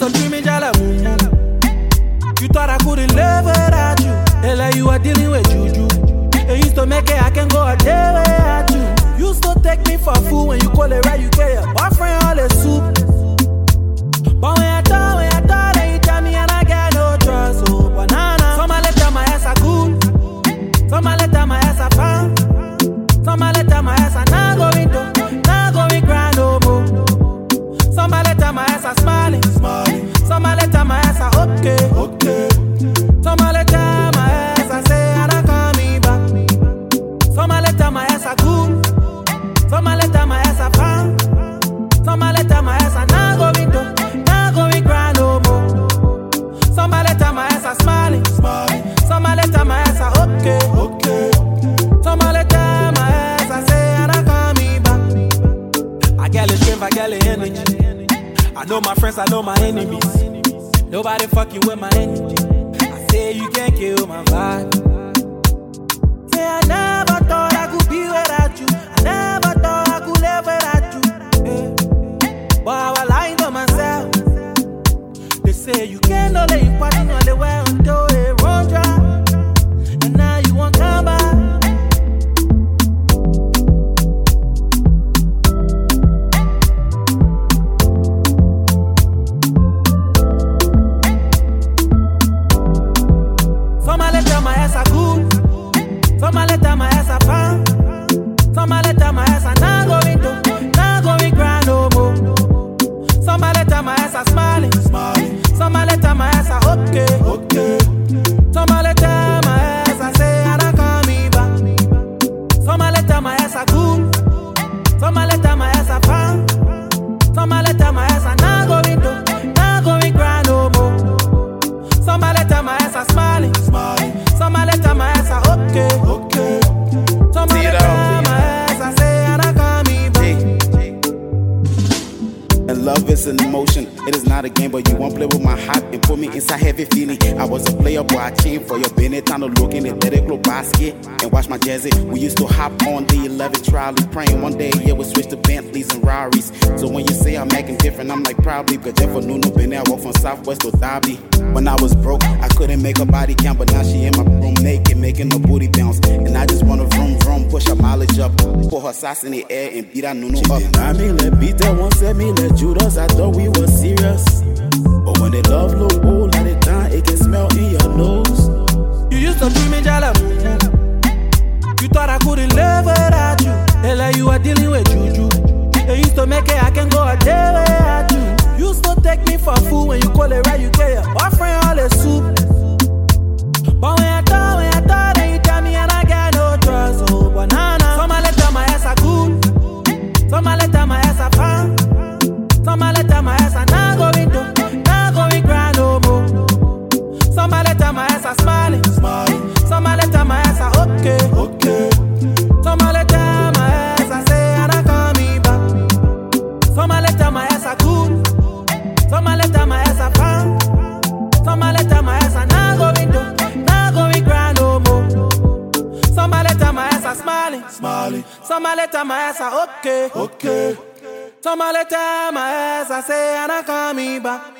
to treat me jalamu. You thought I couldn't live without you. They like you are dealing with juju. They used to make it I can go a day without you. Used to take me for a fool when you call it right, you get your boyfriend all the soup. But when I thought, then you tell me and I get no trust. Oh, banana. Some I let down my ass are good. Some I let down my ass are fine. Some I let down my ass are not going to, not going grind no more. Some I let down my ass are smiling. Some I let down my ass are okay. Some I let down my ass I say and I call me back. Some I let down my ass are good. Some I let down my ass are fine. Some I let down my ass are not going to, not going grind no more. Some I let down my ass are smiling. Some I let down my ass are okay. Some I let down my ass I say and I call me back. I get the strength, I get the energy. I know my friends, I know my enemies. Nobody fucking with my energy. I say you can't kill my vibe. Say I never thought I could be without you. I never thought I could live without you. Yeah. But I was lying to myself. They say you can't know the important on the way until it runs dry. And now you won't come back. Some I let down my ass are good. Some I let down my ass are fine. Some I let down my ass are not going to, not going grind no more. Some I let down my ass are smiling. Some I let down my ass are okay. Some I let down my ass I say and I call me back. Some I let down my ass are good. Some I let down my ass are fine. Some I let down my ass are not going to, not going grind no more. Some I let down my ass are smiling. Some I let down my ass are okay. Some I let down my ass I say and I call me back. And love is an emotion, it is not a game, but you won't play with my heart and put me inside heavy feeling. I was a player, boy, I changed for your Benny. Time to look in the little basket and watch my jazzy. We used to hop on the 11 trolley, praying one day, yeah, we switch to Bentleys and Rarries. So when you say I'm acting different, I'm like, probably, because Jeff or Nuno been there, I walk from Southwest to Derby. When I was broke, I couldn't make her body count, but now she in my room naked, making her booty bounce. And I just wanna vroom, push her mileage up, put her sauce in the air and beat that Nuno up. I mean, let Peter once said me, let Judas, I thought we were serious. But when the love look old, at the time, it can smell in your nose. You used to treat me jalamu. You thought I couldn't live without you. They like you are dealing with juju. They used to make it I can go a day without you. Used to take me for a fool when you call it right, you get your boyfriend all the soup. But when I thought, then you tell me and I get no trust. Oh, banana. Some I let down my ass are good. Some I let down my ass are fine. Some I let down my ass are not going to, not going grind no more. Some I let down my ass are smiling. Some I let down my ass are okay. Some I let down my ass I say and I call me back. Some I let down my ass are good. Some I let down my ass are fine. Some I let down my ass are not going to, not going grind no more. Some I let down my ass are smiling. Some I let down my ass are okay. Some I let down my ass I say and I call me back.